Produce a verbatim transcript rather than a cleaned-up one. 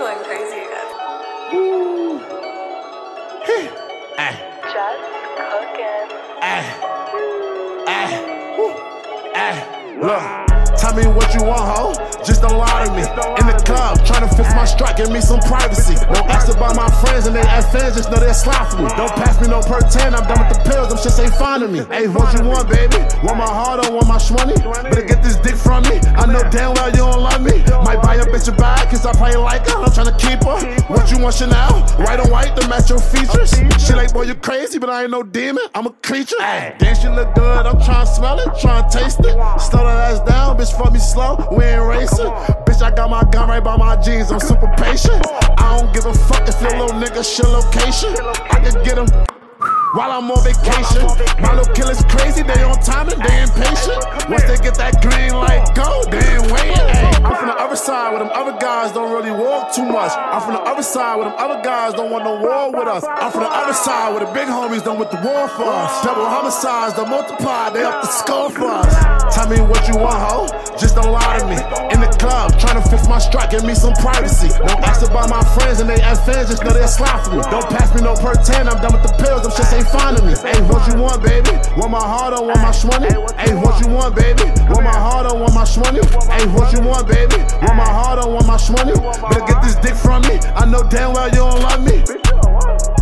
going crazy again. Ooh. Hey. Ay. Just cooking. Ay. Ay. Woo. Ay. Look. Tell me what you want, ho. Just don't lie to me. In the club, tryna fix my strike, give me some privacy. Don't ask about my friends and they ask fans, just know they'll slide for me. Don't pass me no per ten, I'm done with the pills, them shits ain't fine to me. Hey, what you want, baby? Want my heart or want my shmoney? Better get this dick from me. I know damn well you don't love me. Might buy a bitch a bag, cause I probably like her. I'm tryna keep her. What you want, Chanel? White on white to match your features. She like, boy, you crazy, but I ain't no demon. I'm a creature. Ay, damn, she look good. I'm tryna smell it, tryna taste it. Slow that ass down, bitch, fuck me slow. We ain't racing. Bitch, I got my gun right by my jeans. I'm super patient. I don't give a fuck if your little nigga shit location. I can get him while I'm on vacation. My little killer's crazy, they on time and they impatient. Once they get that green light go, they ain't waiting. Ay, I'm from the other side where them other guys don't really walk too much. I'm from the other side where them other guys don't want no war with us. I'm from the other side where the big homies don't with the war for us. Double homicides, they multiply, they up the score for us. Tell me what you want, ho. Just don't lie to me. In the club, tryna fix my strike, give me some privacy. Don't ask about my friends and they ask fans, just know they'll slide for me. Don't pass me no per ten, I'm done with the pills, them shits ain't fine to me. Hey, what you want, baby? Want my heart or want my shmoney? Hey, what you want, baby? Want my heart or want my shmoney? Hey, what you want, baby? Want my heart or want my shmoney? Better get this dick from me. I know damn well you don't love me.